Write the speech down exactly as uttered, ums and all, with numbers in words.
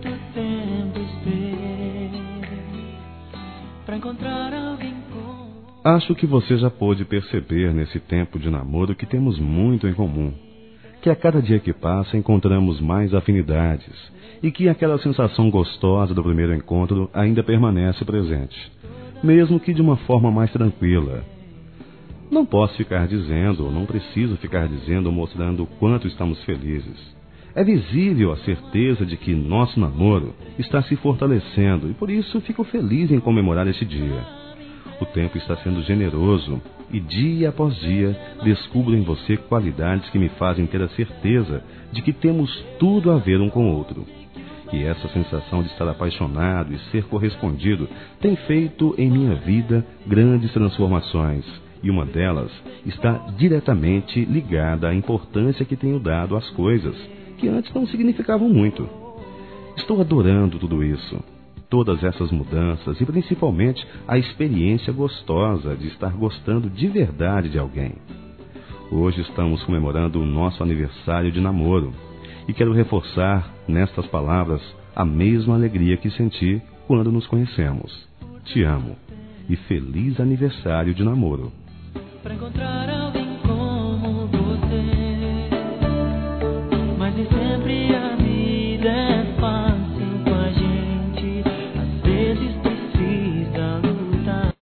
Quanto tempo esperei pra encontrar alguém como... Acho que você já pôde perceber nesse tempo de namoro que temos muito em comum. Que a cada dia que passa encontramos mais afinidades e que aquela sensação gostosa do primeiro encontro ainda permanece presente, mesmo que de uma forma mais tranquila. Não posso ficar dizendo, ou não preciso ficar dizendo ou mostrando o quanto estamos felizes. É visível a certeza de que nosso namoro está se fortalecendo e por isso fico feliz em comemorar este dia. O tempo está sendo generoso e dia após dia descubro em você qualidades que me fazem ter a certeza de que temos tudo a ver um com o outro. E essa sensação de estar apaixonado e ser correspondido tem feito em minha vida grandes transformações. E uma delas está diretamente ligada à importância que tenho dado às coisas que antes não significavam muito. Estou adorando tudo isso, todas essas mudanças e principalmente a experiência gostosa de estar gostando de verdade de alguém. Hoje estamos comemorando o nosso aniversário de namoro e quero reforçar nestas palavras a mesma alegria que senti quando nos conhecemos. Te amo e feliz aniversário de namoro. Pra encontrar alguém como você.